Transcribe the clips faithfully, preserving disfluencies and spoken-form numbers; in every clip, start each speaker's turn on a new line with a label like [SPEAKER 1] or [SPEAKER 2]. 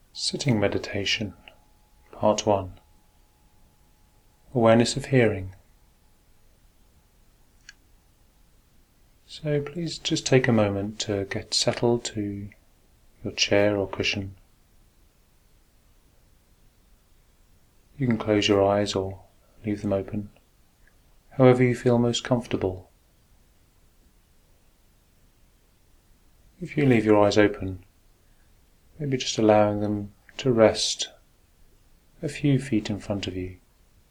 [SPEAKER 1] Sitting Meditation, Part one. Awareness of hearing. So please just take a moment to get settled to your chair or cushion. You can close your eyes or leave them open, however you feel most comfortable. If you leave your eyes open, maybe just allowing them to rest a few feet in front of you.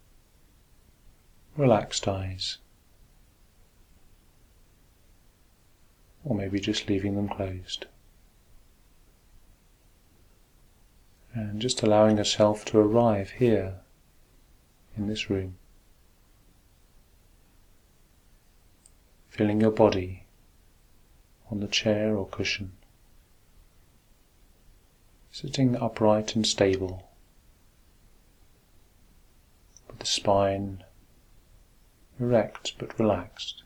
[SPEAKER 1] Relaxed eyes. Or maybe just leaving them closed. And just allowing yourself to arrive here in this room. Feeling your body on the chair or cushion. Sitting upright and stable, with the spine erect but relaxed.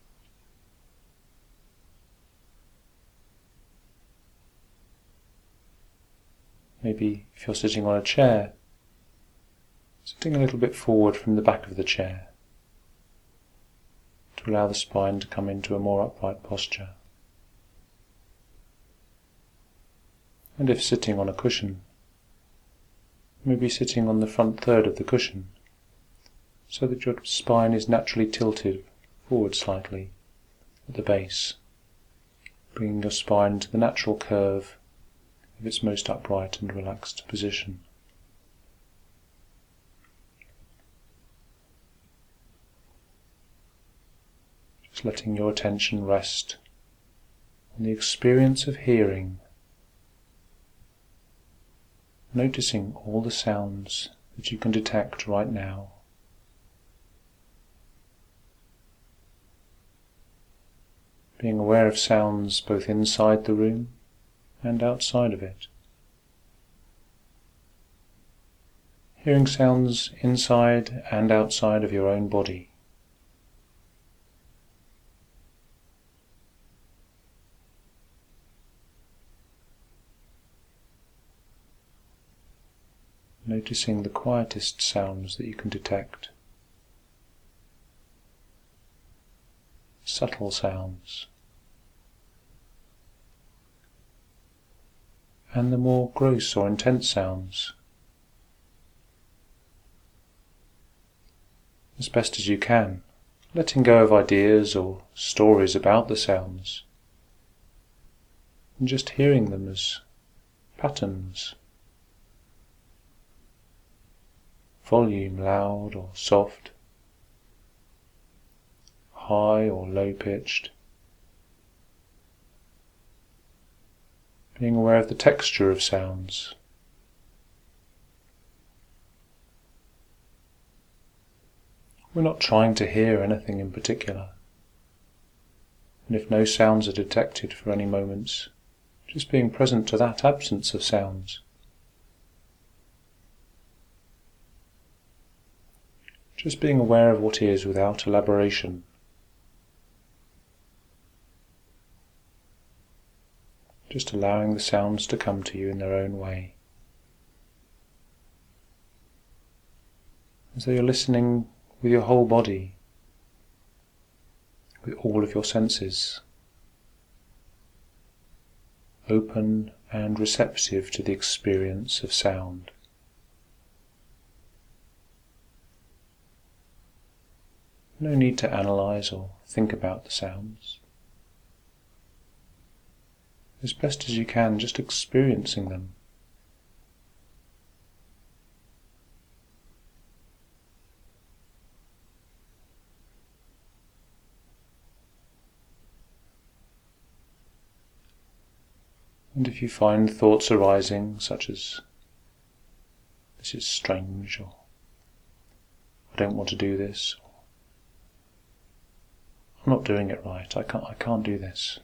[SPEAKER 1] Maybe if you're sitting on a chair, sitting a little bit forward from the back of the chair to allow the spine to come into a more upright posture. And if sitting on a cushion, maybe sitting on the front third of the cushion, so that your spine is naturally tilted forward slightly at the base, bringing your spine to the natural curve of its most upright and relaxed position. Just letting your attention rest on the experience of hearing, noticing all the sounds that you can detect right now. Being aware of sounds both inside the room and outside of it. Hearing sounds inside and outside of your own body. Noticing the quietest sounds that you can detect. Subtle sounds. And the more gross or intense sounds. As best as you can, letting go of ideas or stories about the sounds, and just hearing them as patterns. Volume loud or soft, high or low pitched. Being aware of the texture of sounds. We're not trying to hear anything in particular. And if no sounds are detected for any moments, just being present to that absence of sounds. Just being aware of what is without elaboration. Just allowing the sounds to come to you in their own way. As though you're listening with your whole body, with all of your senses, open and receptive to the experience of sound. No need to analyze or think about the sounds. As best as you can, just experiencing them. And if you find thoughts arising, such as, this is strange, or I don't want to do this, or I'm not doing it right, I can't, I can't do this.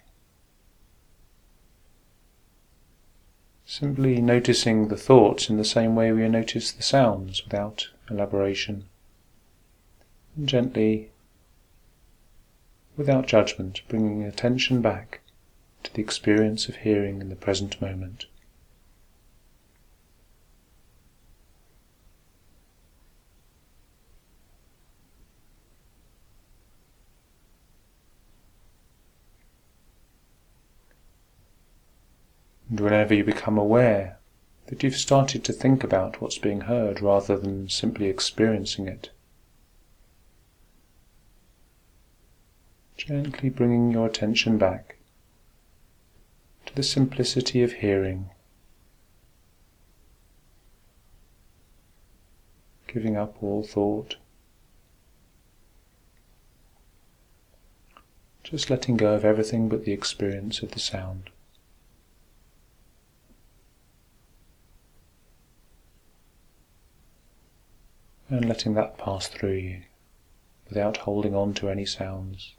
[SPEAKER 1] Simply noticing the thoughts in the same way we notice the sounds, without elaboration. And gently, without judgment, bringing attention back to the experience of hearing in the present moment. And whenever you become aware that you've started to think about what's being heard rather than simply experiencing it, gently bringing your attention back to the simplicity of hearing, giving up all thought, just letting go of everything but the experience of the sound. And letting that pass through you without holding on to any sounds.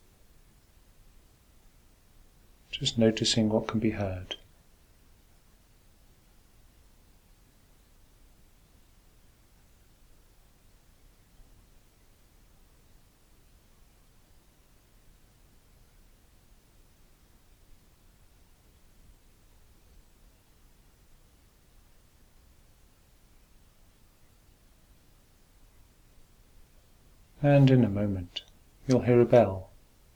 [SPEAKER 1] Just noticing what can be heard. And in a moment, you'll hear a bell.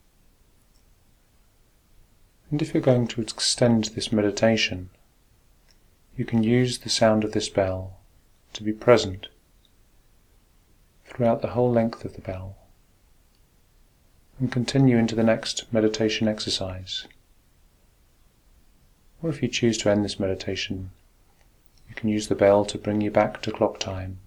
[SPEAKER 1] And if you're going to extend this meditation, you can use the sound of this bell to be present throughout the whole length of the bell, and continue into the next meditation exercise. Or if you choose to end this meditation, you can use the bell to bring you back to clock time,